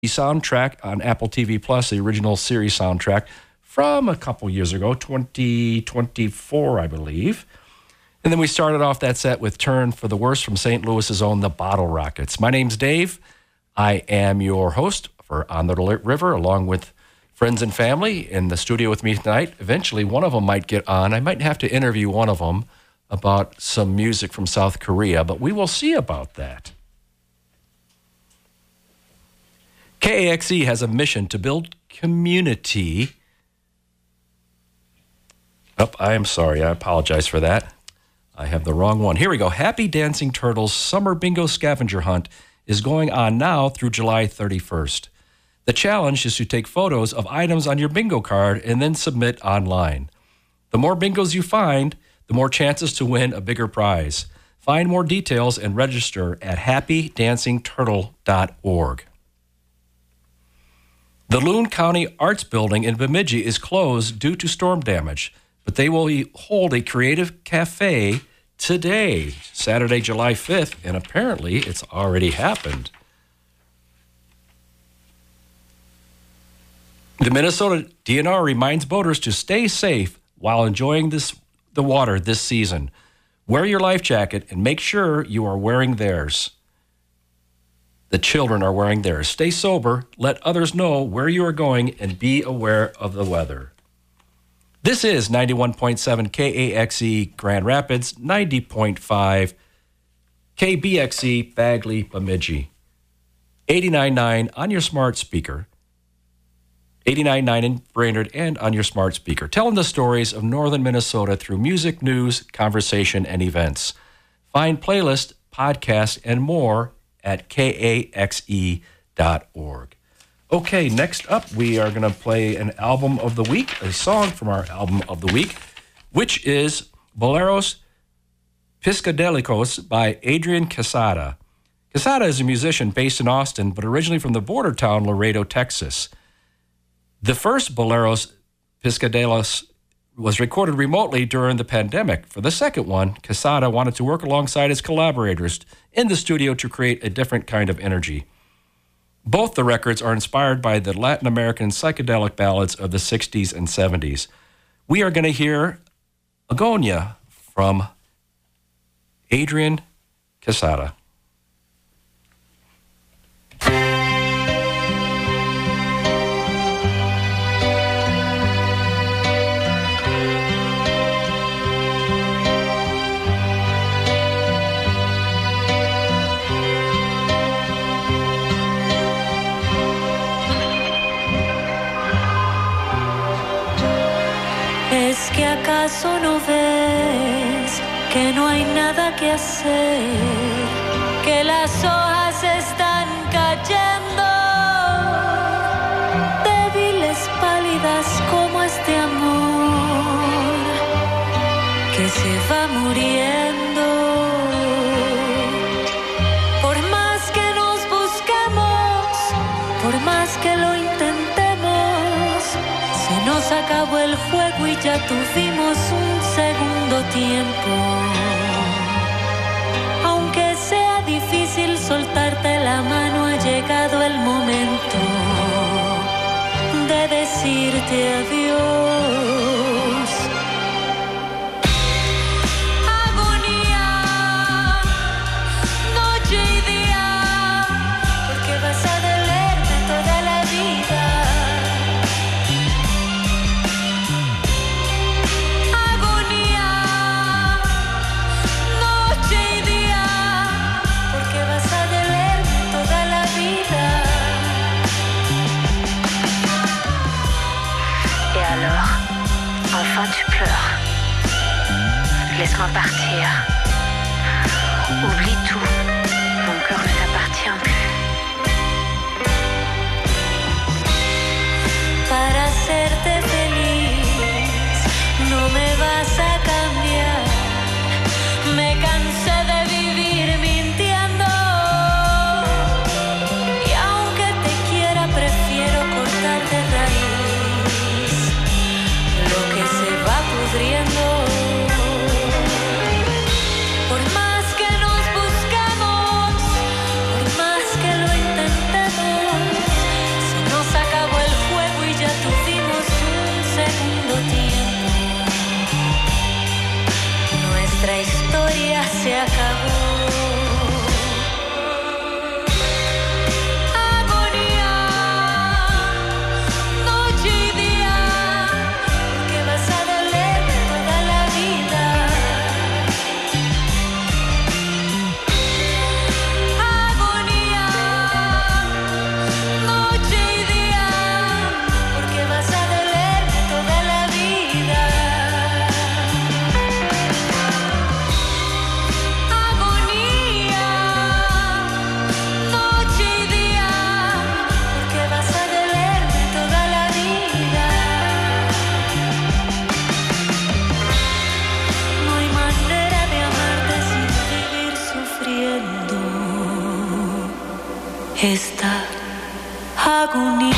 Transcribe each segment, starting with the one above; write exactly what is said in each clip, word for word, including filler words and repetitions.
soundtrack on Apple T V Plus, the original series soundtrack from a couple years ago, twenty twenty-four, I believe. And then we started off that set with Turn for the Worst from Saint Louis's own The Bottle Rockets. My name's Dave. I am your host for On the River, along with friends and family in the studio with me tonight. Eventually, one of them might get on. I might have to interview one of them about some music from South Korea, but we will see about that. K A X E has a mission to build community. Oh, I am sorry. I apologize for that. I have the wrong one. Here we go. Happy Dancing Turtles Summer Bingo Scavenger Hunt is going on now through July thirty-first. The challenge is to take photos of items on your bingo card and then submit online. The more bingos you find, the more chances to win a bigger prize. Find more details and register at happy dancing turtle dot org. The Loon County Arts Building in Bemidji is closed due to storm damage, but they will hold a creative cafe today, Saturday, July fifth, and apparently it's already happened. The Minnesota D N R reminds boaters to stay safe while enjoying this, the water this season. Wear your life jacket and make sure you are wearing theirs. The children are wearing theirs. Stay sober, let others know where you are going, and be aware of the weather. This is ninety-one point seven K A X E Grand Rapids, ninety point five K B X E Bagley, Bemidji, eighty-nine point nine on your smart speaker, eighty-nine point nine in Brainerd and on your smart speaker, telling the stories of northern Minnesota through music, news, conversation, and events. Find playlists, podcasts, and more at K A X E dot org. Okay, next up, we are going to play an album of the week, a song from our album of the week, which is Boleros Piscadelicos by Adrian Quesada. Quesada is a musician based in Austin, but originally from the border town Laredo, Texas. The first Boleros Piscadelicos was recorded remotely during the pandemic. For the second one, Quesada wanted to work alongside his collaborators in the studio to create a different kind of energy. Both the records are inspired by the Latin American psychedelic ballads of the sixties and seventies. We are going to hear Agonia from Adrian Quesada. ¿Que acaso no ves que no hay nada que hacer? Que las hojas están cayendo, débiles, pálidas como este amor que se va muriendo. Por más que nos busquemos, por más que lo intentemos, se nos acabó el juego y ya tuvimos un segundo tiempo. Aunque sea difícil soltarte la mano, ha llegado el momento de decirte adiós. Agonía, noche y día, porque vas a dolerme toda la vida. Enfin tu pleures. Laisse-moi partir. Oublie tout. Mon cœur ne t'appartient plus. Para hacerte feliz, no me vas a cambiar. Me cansé de vivir mintiendo. Y aunque te quiera, prefiero cortar de raíz lo que se va pudriendo. Por más que nos busquemos, por más esta agonía.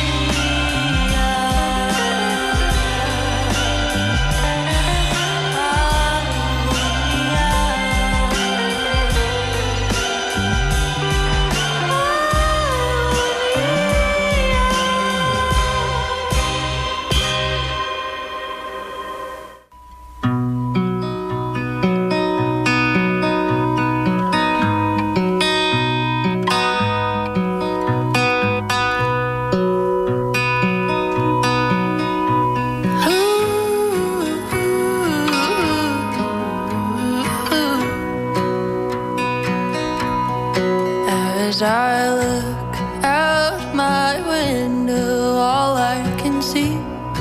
As I look out my window, all I can see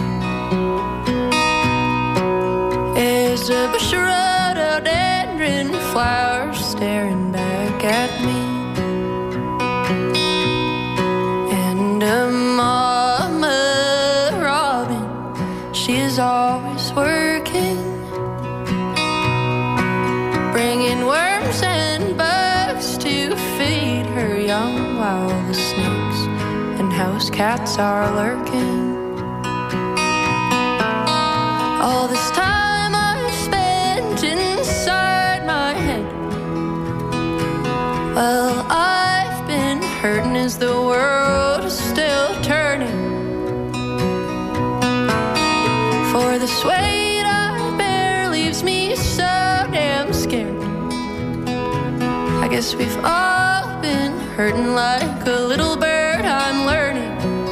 is a bush of rhododendron flowers staring back at me, and a mama robin, she is always working, bringing worms and bugs to feed her young, while the snakes and house cats are lurking. All this time I've spent inside my head, well, I've been hurting as the world is still turning. For this weight I bear leaves me so damn scared. I guess we've all been hurting like a little bird, I'm learning.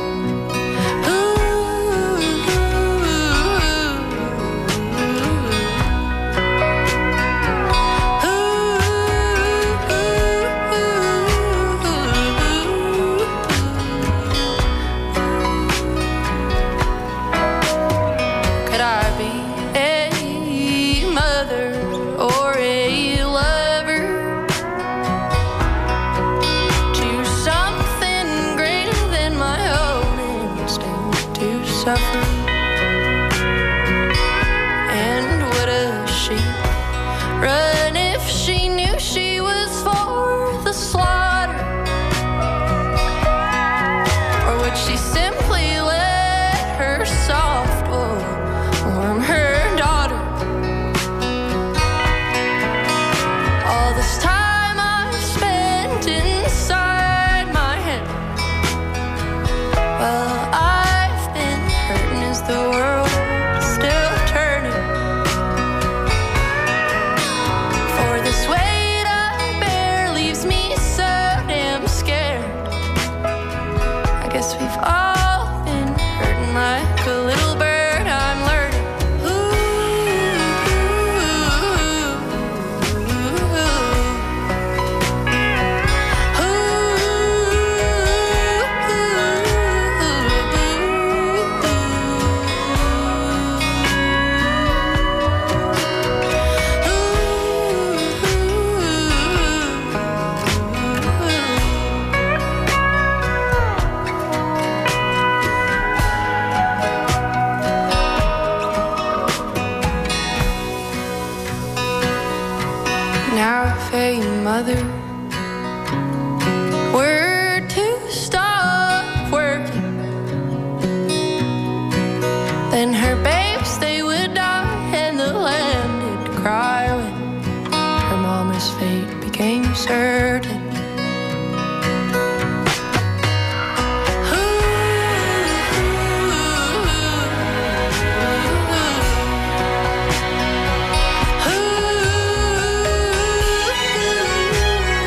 Could I be a mother or a lover to something greater than my own instinct to suffer? And would a sheep run if she knew she was for the slaughter? Or would she simply let her soft wool warm her daughter? All this time I've spent inside my head, well, I've been hurting as the world is still turning. For this weight I bear leaves me so damn scared. I guess we've all been hurting like a little bird, I'm learning. Now if a mother were to stop working, then her babes, they would die and the land would cry when her mama's fate became certain. Ooh, ooh, ooh, ooh.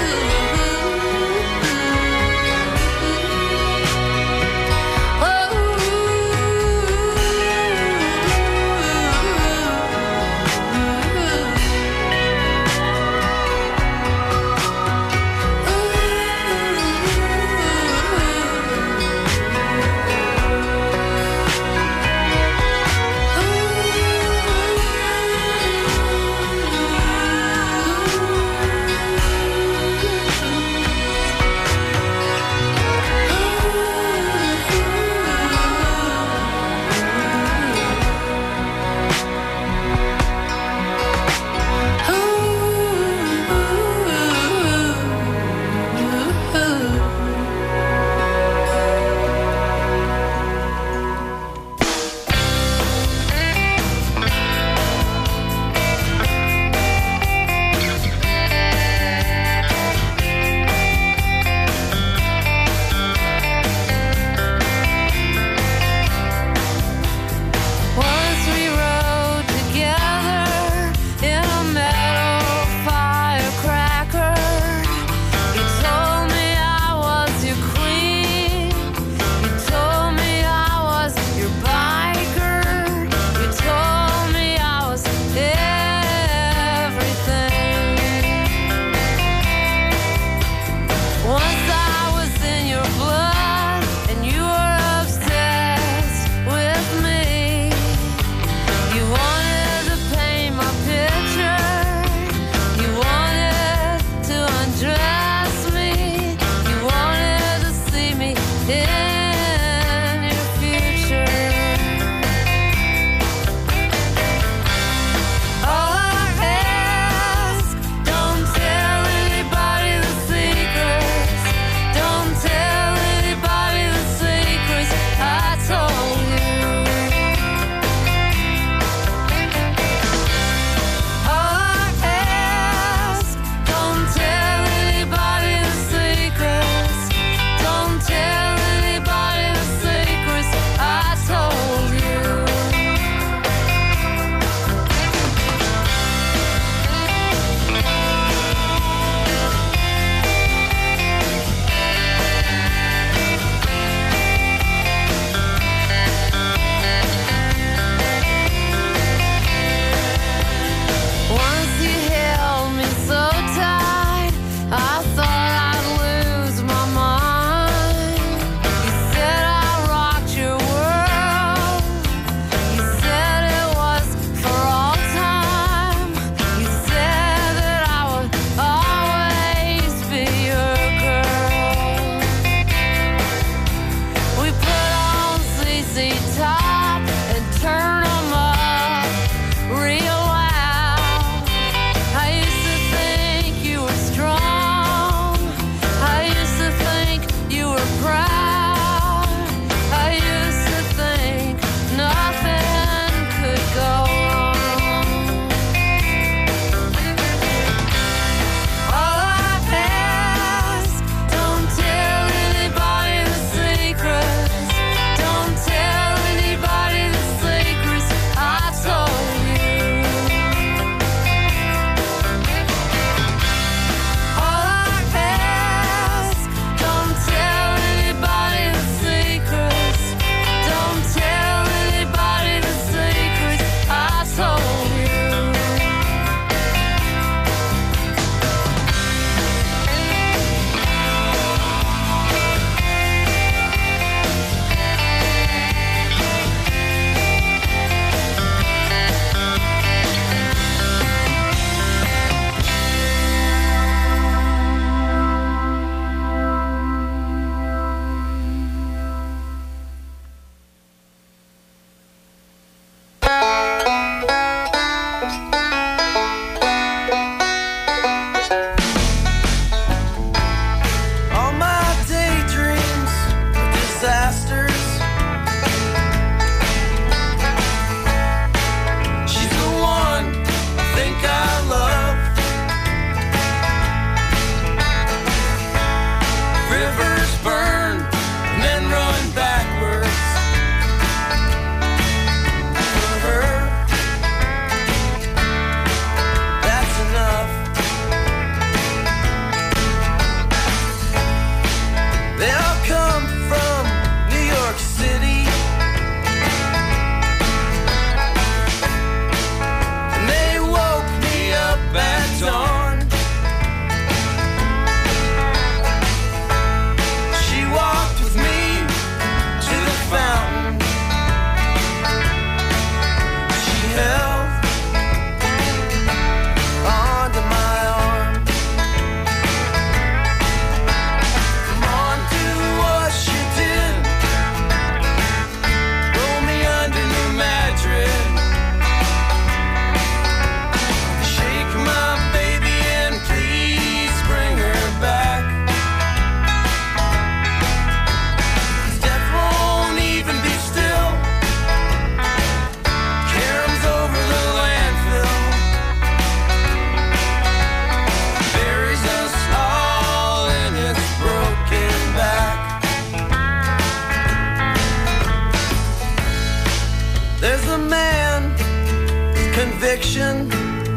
conviction.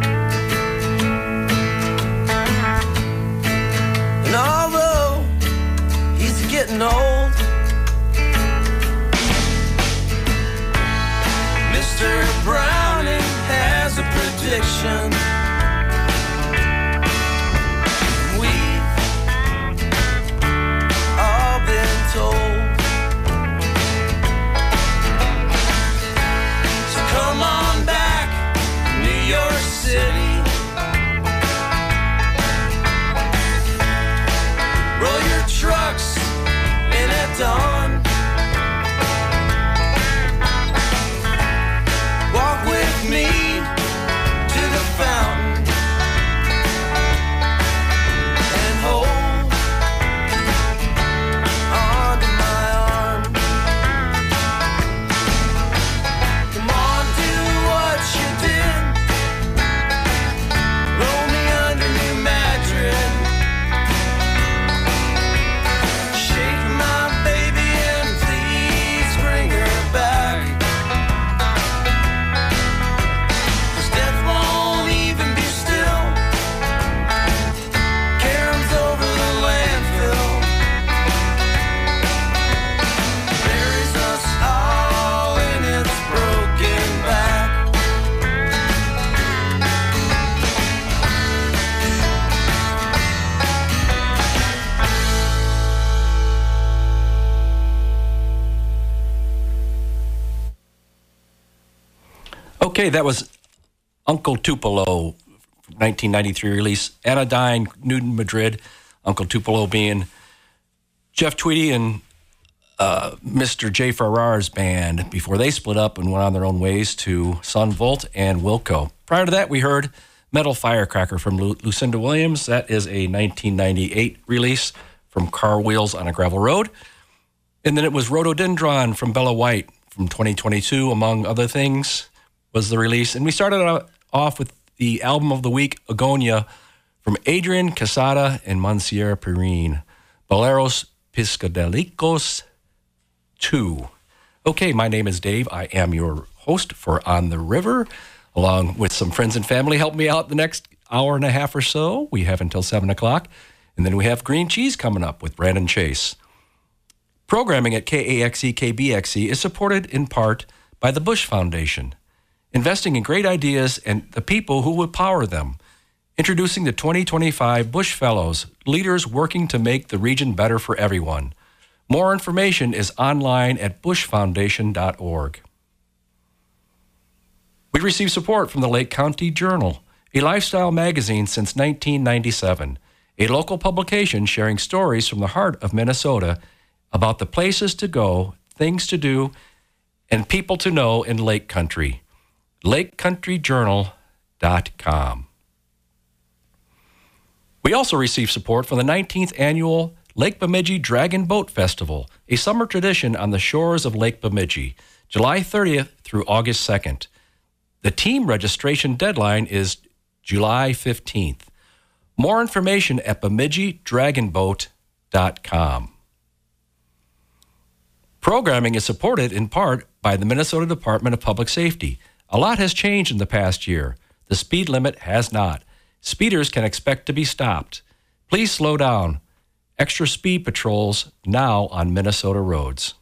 And although he's getting old, Mister Browning has a prediction. We've all been told. So come on back, New York City. Roll your trucks in at dawn. Walk with me to the fountain and hold on to my arm. Come on, do what you did. Roll me under New Madrid. Shake my baby and please bring her back. 'Cause death won't even be still. Caroms over the landfill. Buries us all in its broken back. Okay, that was Uncle Tupelo, nineteen ninety-three release, Anodyne, New Madrid. Uncle Tupelo being Jeff Tweedy and uh, Mister J. Farrar's band before they split up and went on their own ways to Son Volt and Wilco. Prior to that, we heard Metal Firecracker from Lu- Lucinda Williams. That is a nineteen ninety-eight release from Car Wheels on a Gravel Road. And then it was Rhododendron from Bella White from twenty twenty-two, among other things, was the release. And we started out off with the album of the week, Agonia, from Adrian Casada and Monsieur Perrine, Boleros Piscadelicos two. Okay, my name is Dave. I am your host for On the River, along with some friends and family. Help me out the next hour and a half or so. We have until seven o'clock. And then we have Green Cheese coming up with Brandon Chase. Programming at K A X E K B X E is supported in part by the Bush Foundation, investing in great ideas and the people who will power them. Introducing the twenty twenty-five Bush Fellows, leaders working to make the region better for everyone. More information is online at bush foundation dot org. We receive support from the Lake County Journal, a lifestyle magazine since nineteen ninety-seven, a local publication sharing stories from the heart of Minnesota about the places to go, things to do, and people to know in Lake Country. lake country journal dot com. We also receive support from the nineteenth Annual Lake Bemidji Dragon Boat Festival, a summer tradition on the shores of Lake Bemidji, July thirtieth through August second. The team registration deadline is July fifteenth. More information at bemidji dragon boat dot com. Programming is supported in part by the Minnesota Department of Public Safety. A lot has changed in the past year. The speed limit has not. Speeders can expect to be stopped. Please slow down. Extra speed patrols now on Minnesota roads.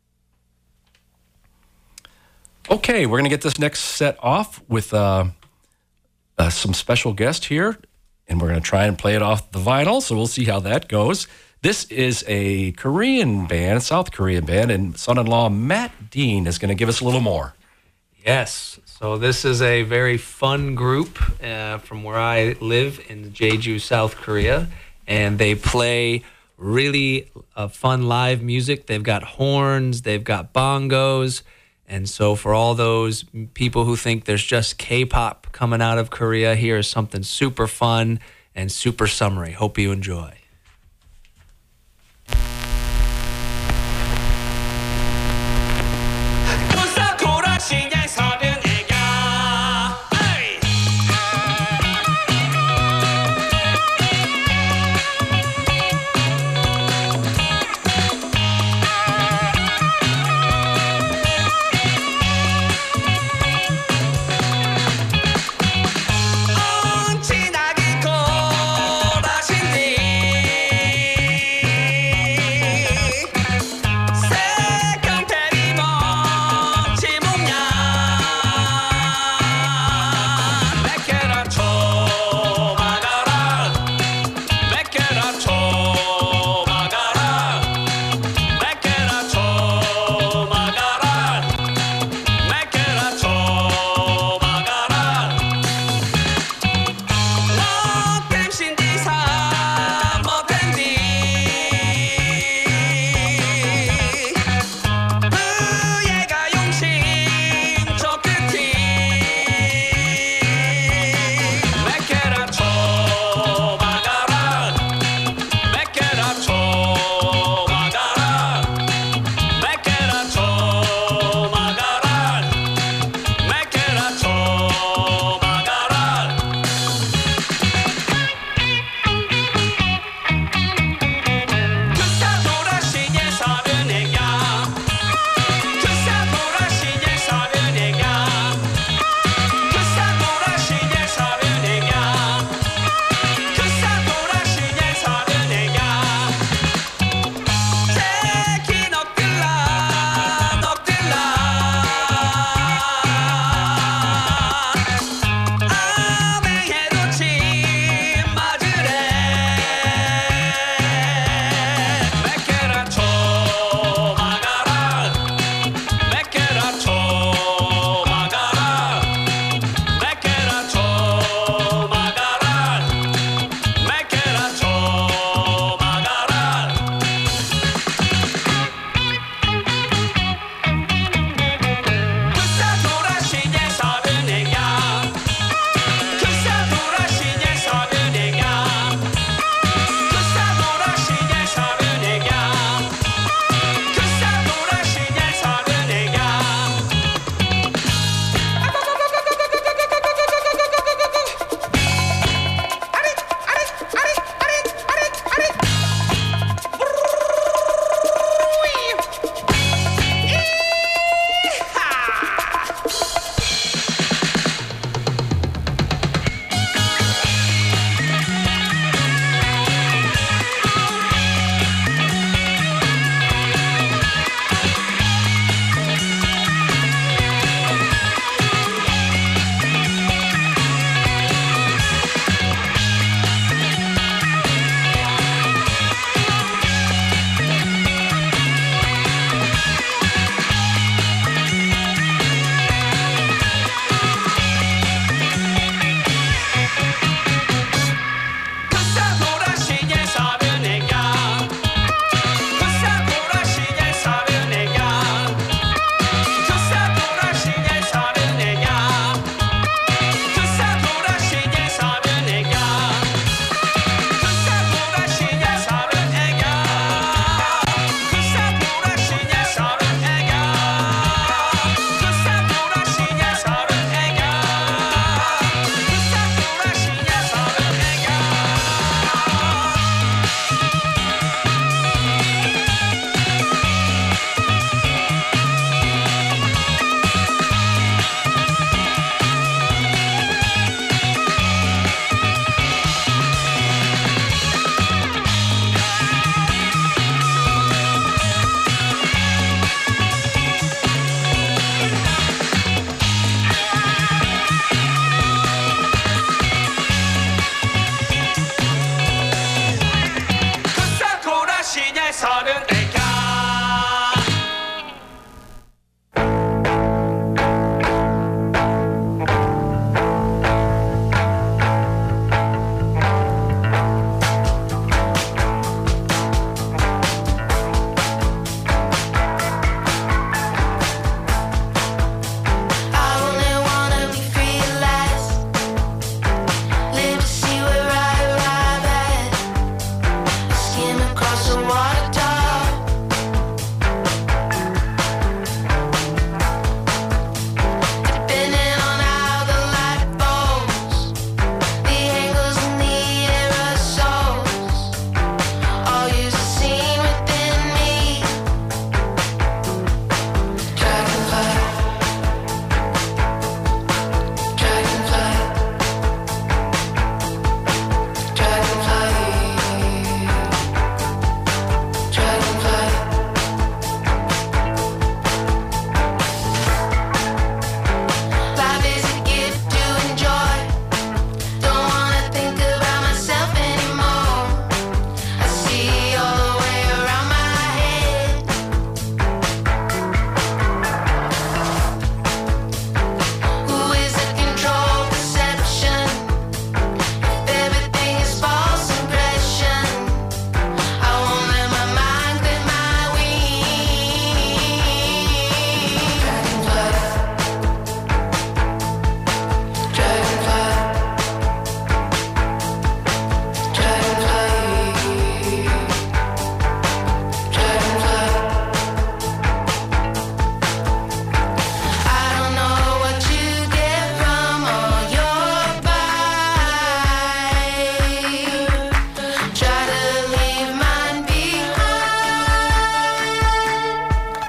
Okay, we're going to get this next set off with uh, uh, some special guest here, and we're going to try and play it off the vinyl, so we'll see how that goes. This is a Korean band, South Korean band, and son-in-law Matt Dean is going to give us a little more. Yes, so this is a very fun group uh, from where I live in Jeju, South Korea, and they play really uh, fun live music. They've got horns, they've got bongos, and so for all those people who think there's just K-pop coming out of Korea, here is something super fun and super summery. Hope you enjoy.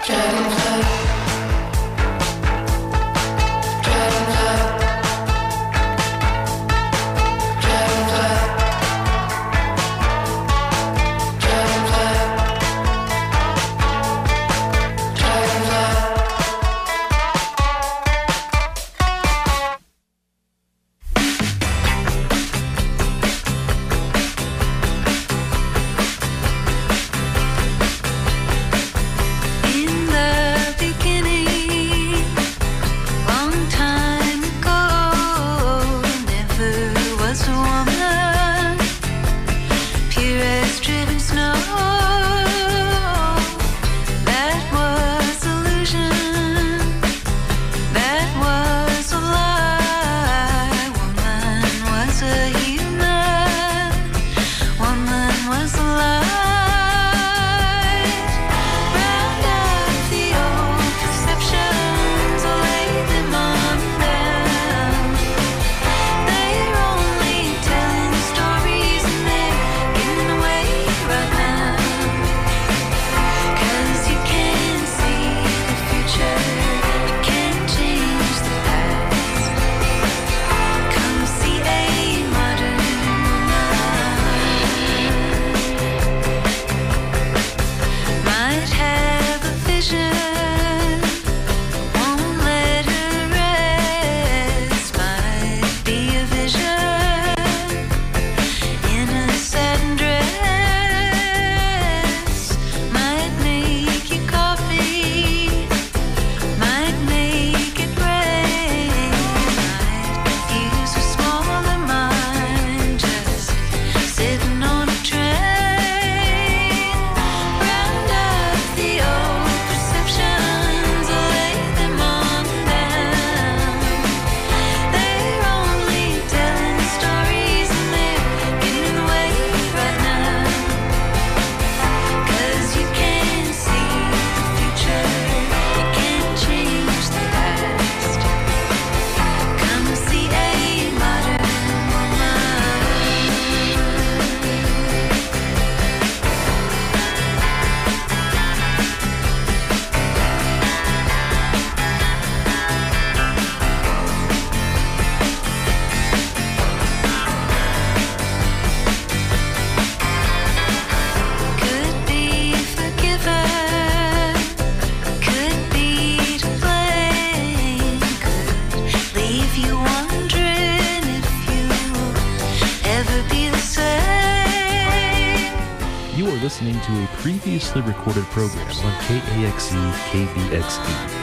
listening to a previously recorded program on K A X E K B X E.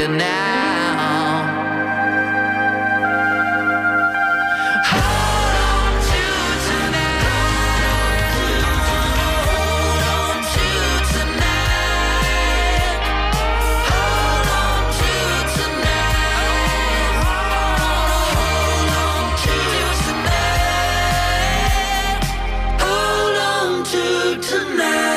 now. Hold on to tonight. Hold on to tonight. Hold on to tonight. Hold on to tonight. Hold on to tonight.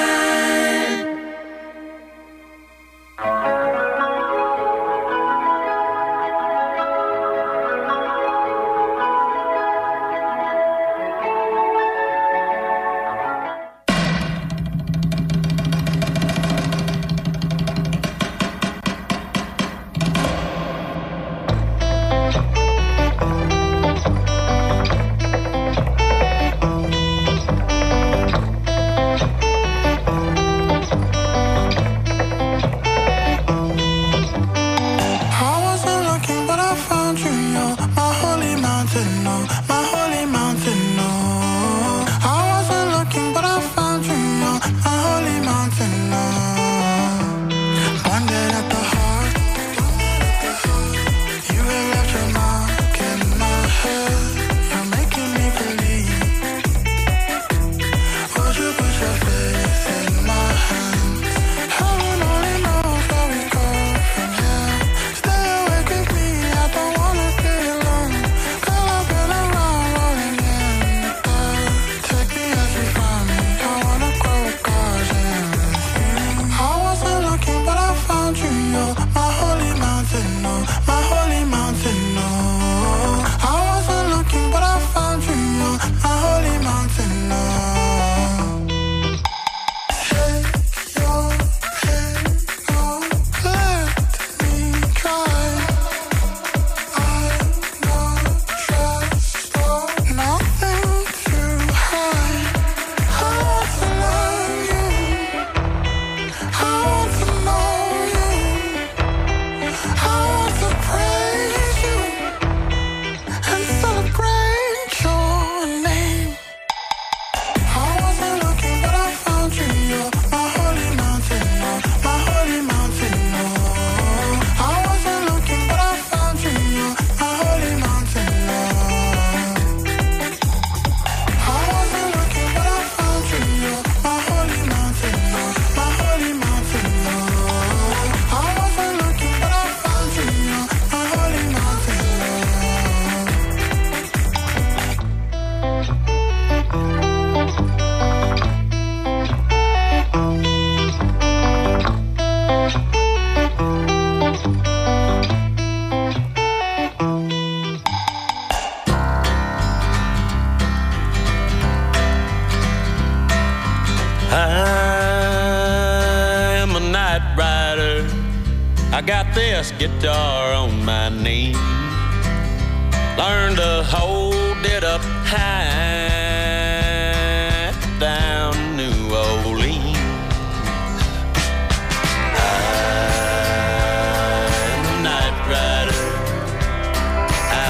I got this guitar on my knee. Learned to hold it up high down New Orleans. I'm a night rider. I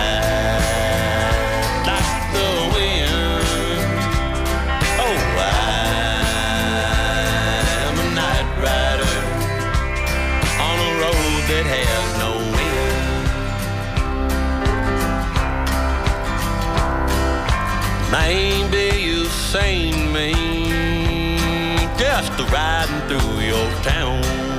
ride like the wind. Oh, I'm a night rider on a road that has no end. Maybe you've seen me just riding through your town,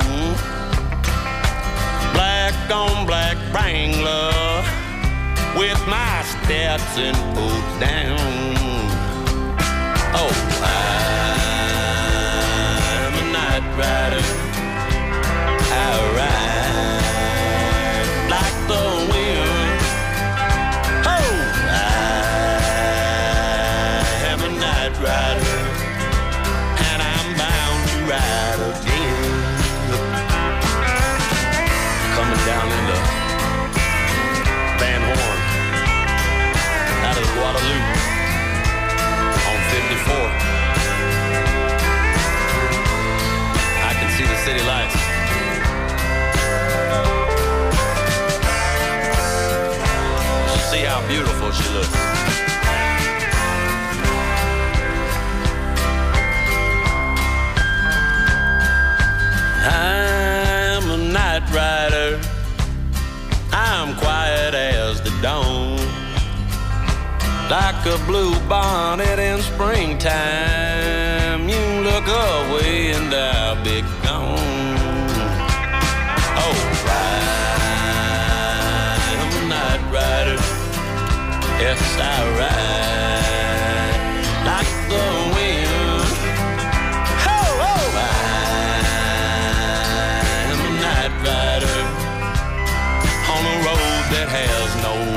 black on black Wrangler with my Stetson pulled down. Oh, I'm a night rider. I ride like the wind. Oh, I am a night rider, and I'm bound to ride again. Coming down into Van Horn, out of Guadalupe, on fifty-four. I can see the city lights. See how beautiful she looks. I'm a night rider. like a blue bonnet in springtime. You look away and I'll be gone. Oh, ride, I'm a night rider. Yes, I ride like the wind. Oh, oh, I'm a night rider on a road that has no wind.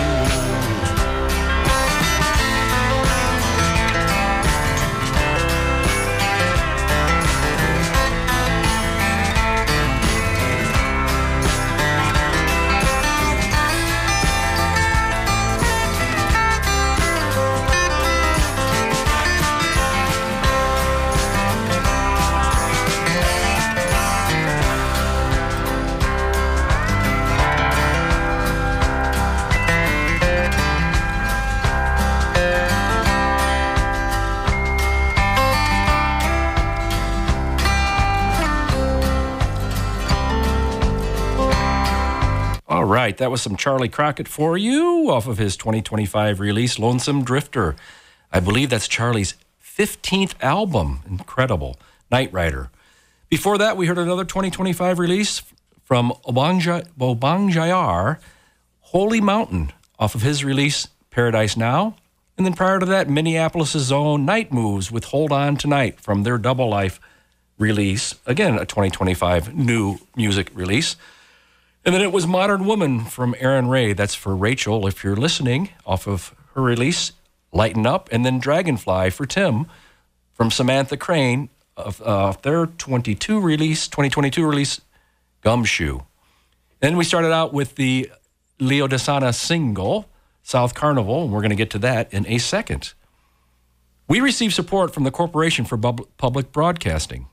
All right, that was some Charlie Crockett for you off of his twenty twenty-five release, Lonesome Drifter. I believe that's Charlie's fifteenth album. Incredible. Night Rider. Before that, we heard another twenty twenty-five release from Obang Jayar, Holy Mountain, off of his release, Paradise Now. And then prior to that, Minneapolis' own Night Moves with Hold On Tonight from their Double Life release. Again, a twenty twenty-five new music release. And then it was Modern Woman from Aaron Ray. That's for Rachel, if you're listening, off of her release, Lighten Up. And then Dragonfly for Tim from Samantha Crane of uh, their twenty-two release, twenty twenty-two release, Gumshoe. Then we started out with the Leo Desana single, South Carnival, and we're going to get to that in a second. We received support from the Corporation for Bub- Public Broadcasting.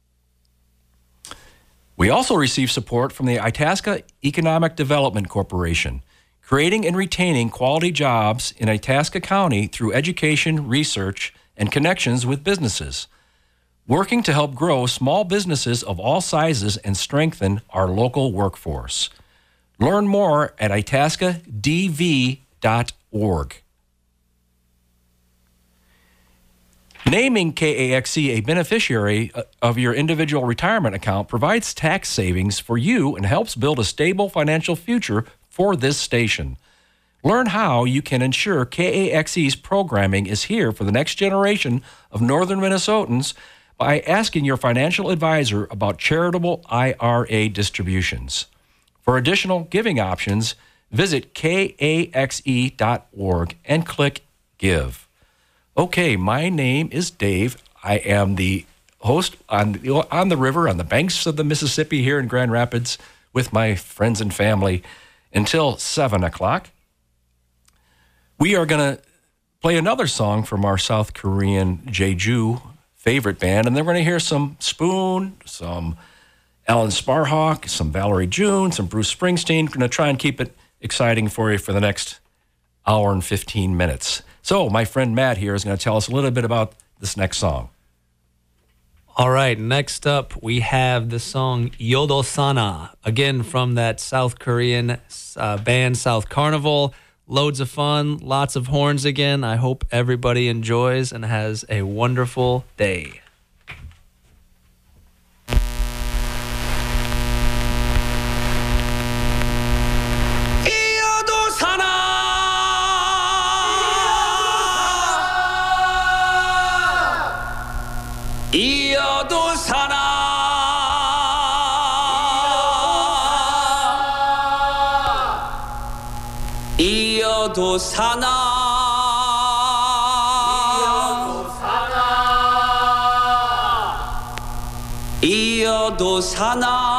We also received support from the Itasca Economic Development Corporation, creating and retaining quality jobs in Itasca County through education, research, and connections with businesses, working to help grow small businesses of all sizes and strengthen our local workforce. Learn more at itasca d v dot org. Naming K A X E a beneficiary of your individual retirement account provides tax savings for you and helps build a stable financial future for this station. Learn how you can ensure K A X E's programming is here for the next generation of Northern Minnesotans by asking your financial advisor about charitable I R A distributions. For additional giving options, visit K A X E dot org and click Give. Okay, my name is Dave. I am the host on the, on the river, on the banks of the Mississippi here in Grand Rapids with my friends and family until seven o'clock. We are going to play another song from our South Korean Jeju favorite band, and then we're going to hear some Spoon, some Alan Sparhawk, some Valerie June, some Bruce Springsteen. We're going to try and keep it exciting for you for the next hour and fifteen minutes. So my friend Matt here is going to tell us a little bit about this next song. All right, next up we have the song Yodosana, again from that South Korean uh, band South Carnival. Loads of fun, lots of horns again. I hope everybody enjoys and has a wonderful day. 이어도 사나 이어도 사나 이어도 사나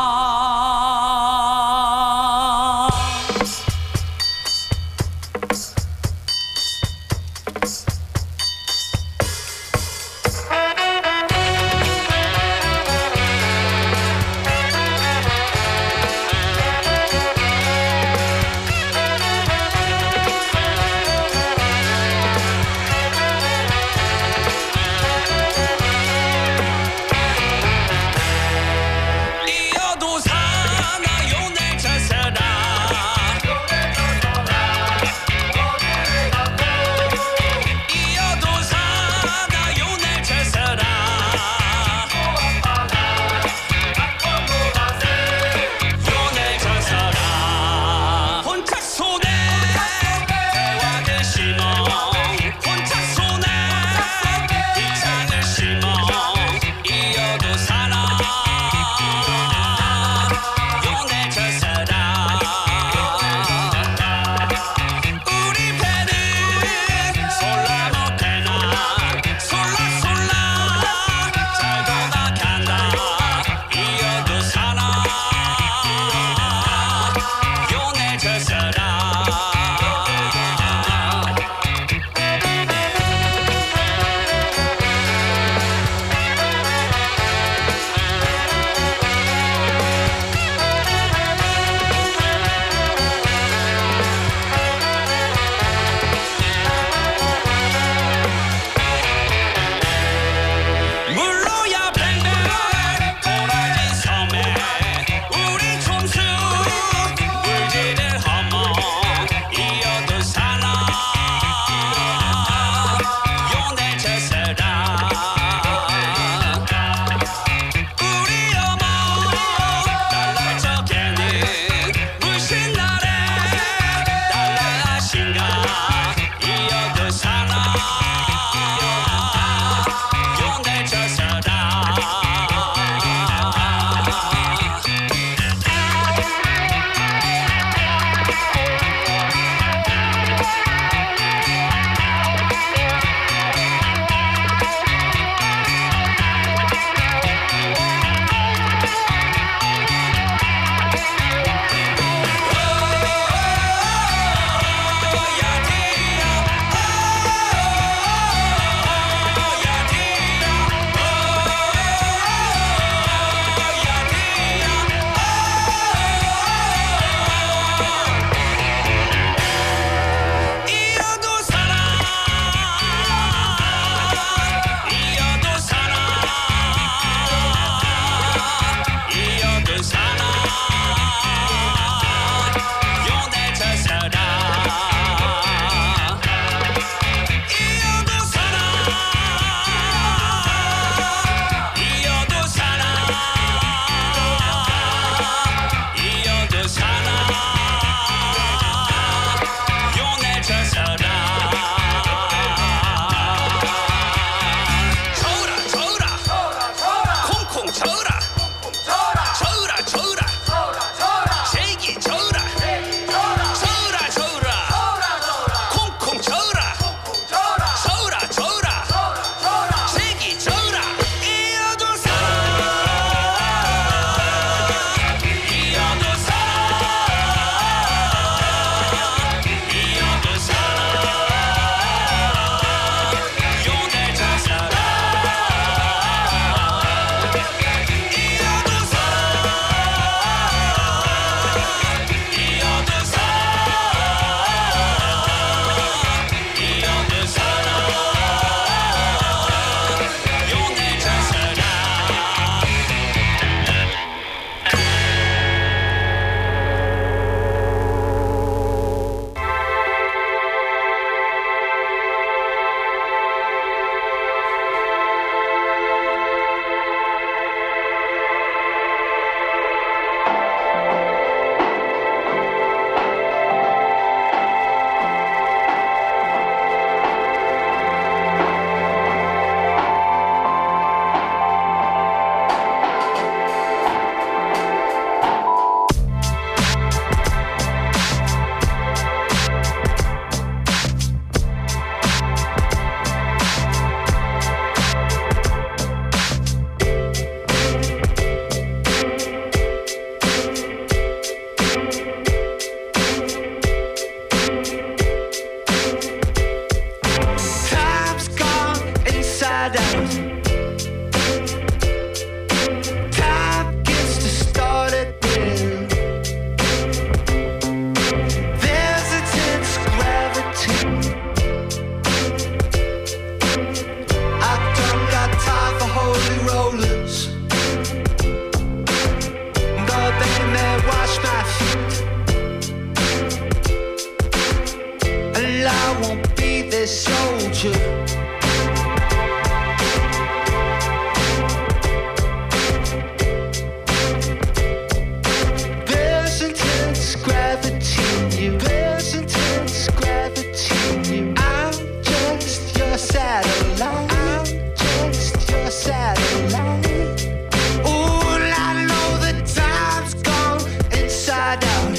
There's intense gravity in you. There's intense gravity in you. I'm just your satellite. I'm just your satellite. Ooh, and I know the time's gone inside out.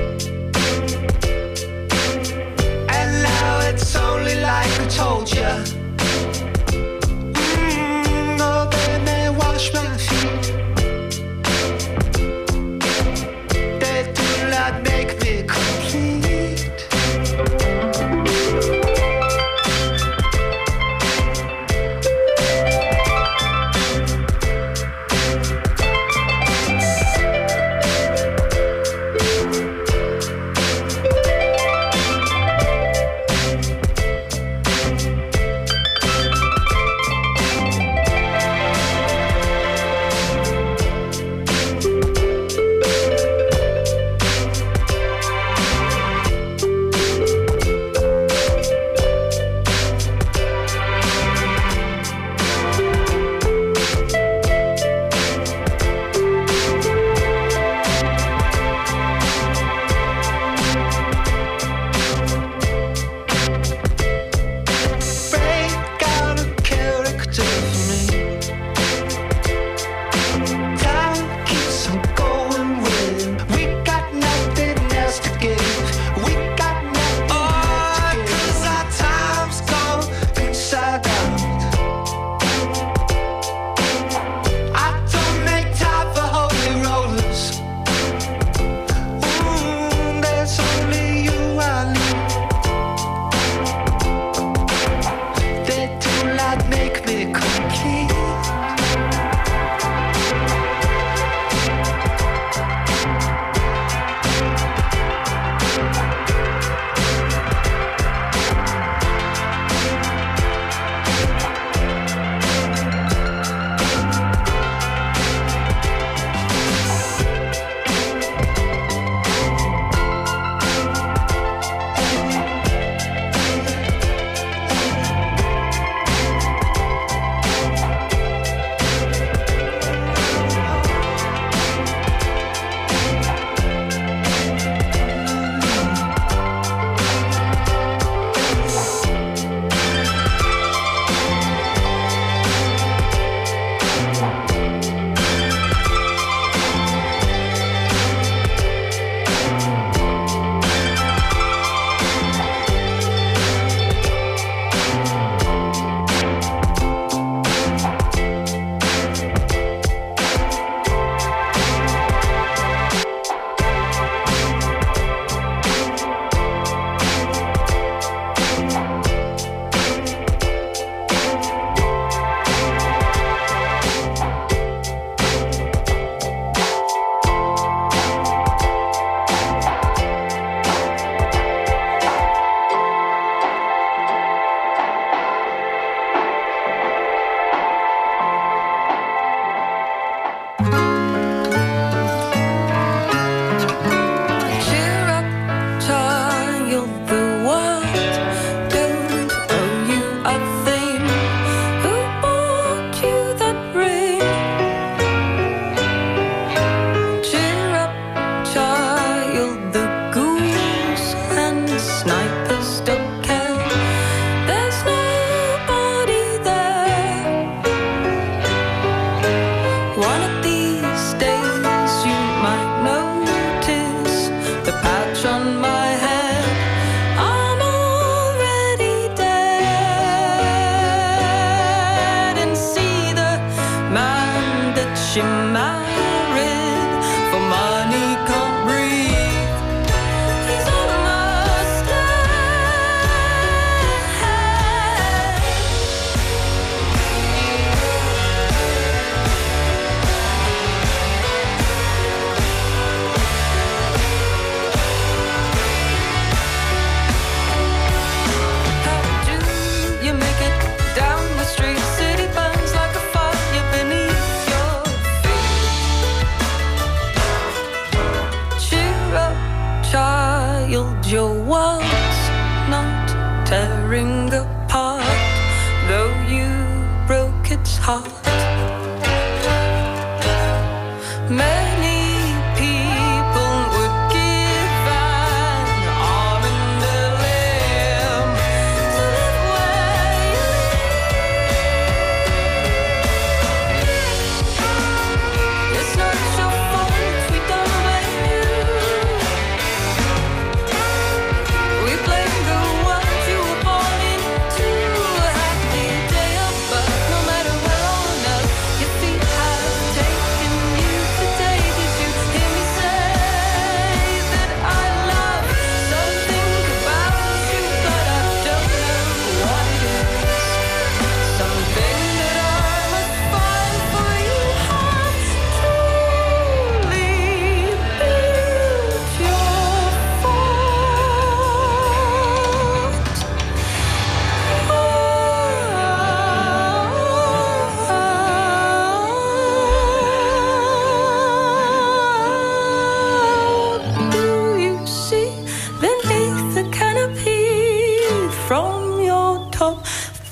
And now it's only like I told you. Mm, oh, baby, wash my feet. They do not make me complete.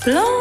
Blow